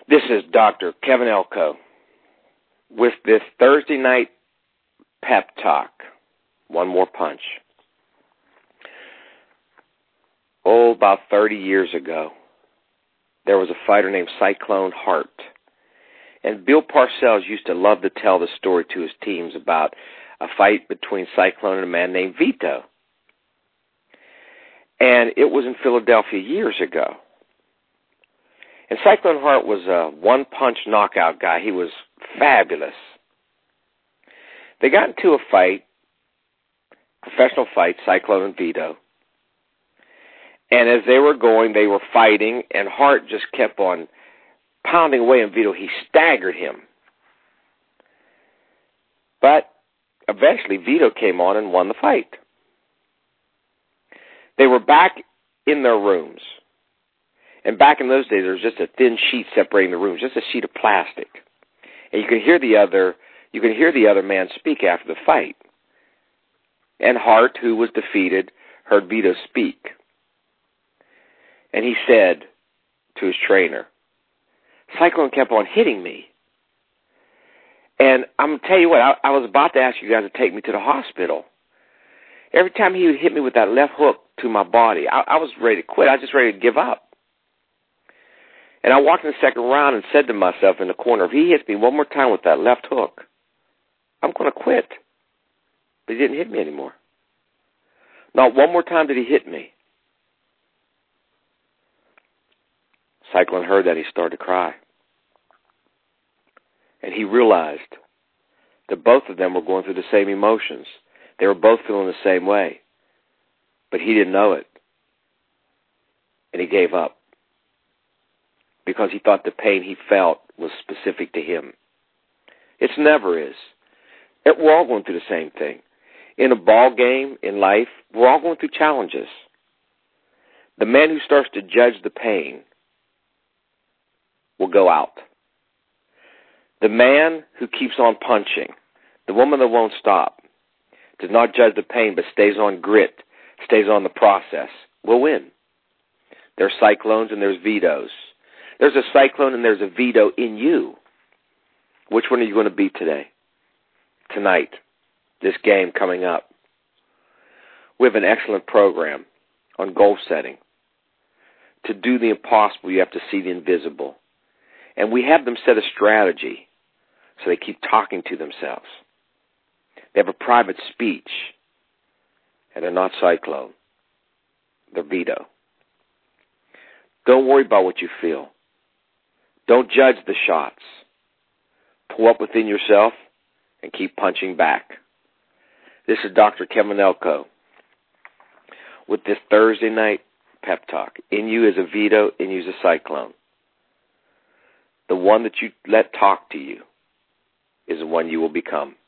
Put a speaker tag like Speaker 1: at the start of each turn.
Speaker 1: This is Dr. Kevin Elko with this Thursday night pep talk. One more punch. Oh, about 30 years ago, there was a fighter named Cyclone Hart. And Bill Parcells used to love to tell the story to his teams about a fight between Cyclone and a man named Vito. And it was in Philadelphia years ago. And Cyclone Hart was a one-punch knockout guy. He was fabulous. They got into a fight, professional fight, Cyclone and Vito. And as they were going, they were fighting, and Hart just kept on pounding away on Vito. He staggered him. But eventually Vito came on and won the fight. They were back in their rooms. And back in those days, there was just a thin sheet separating the rooms, just a sheet of plastic. And you could hear the other man speak after the fight. And Hart, who was defeated, heard Vito speak. And he said to his trainer, Cyclone kept on hitting me. And I'm going to tell you what, I was about to ask you guys to take me to the hospital. Every time he would hit me with that left hook to my body, I was ready to quit. I was just ready to give up. And I walked in the second round and said to myself in the corner, if he hits me one more time with that left hook, I'm going to quit. But he didn't hit me anymore. Not one more time did he hit me. Cyclone heard that. He started to cry. And he realized that both of them were going through the same emotions. They were both feeling the same way. But he didn't know it. And he gave up. Because he thought the pain he felt was specific to him. It never is. We're all going through the same thing. In a ball game, in life, we're all going through challenges. The man who starts to judge the pain will go out. The man who keeps on punching, the woman that won't stop, does not judge the pain but stays on grit, stays on the process, will win. There's Cyclones and there's Vitos. There's a Cyclone and there's a Vito in you. Which one are you going to be today? Tonight. This game coming up. We have an excellent program on goal setting. To do the impossible, you have to see the invisible. And we have them set a strategy so they keep talking to themselves. They have a private speech. And they're not Cyclone. They're Vito. Don't worry about what you feel. Don't judge the shots. Pull up within yourself and keep punching back. This is Dr. Kevin Elko with this Thursday night pep talk. In you is a Vito, in you is a Cyclone. The one that you let talk to you is the one you will become.